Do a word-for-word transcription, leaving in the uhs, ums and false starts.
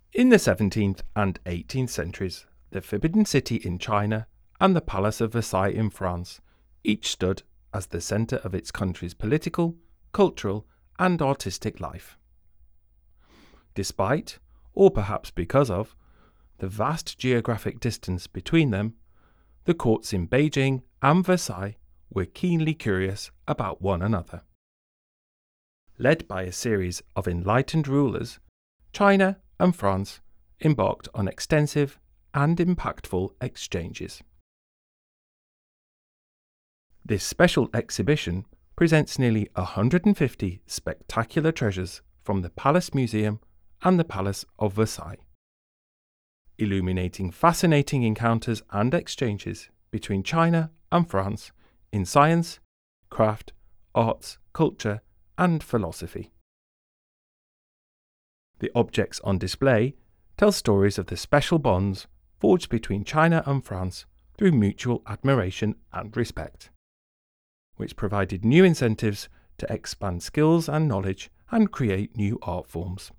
In the seventeenth and eighteenth centuries, the Forbidden City in China and the Palace of Versailles in France each stood as the centre of its country's political, cultural, and artistic life. Despite, or perhaps because of, the vast geographic distance between them, the courts in Beijing and Versailles were keenly curious about one another. Led by a series of enlightened rulers, China and France embarked on extensive and impactful exchanges. This special exhibition presents nearly one hundred fifty spectacular treasures from the Palace Museum and the Palace of Versailles, illuminating fascinating encounters and exchanges between China and France in science, craft, arts, culture, and philosophy. The objects on display tell stories of the special bonds forged between China and France through mutual admiration and respect, which provided new incentives to expand skills and knowledge and create new art forms.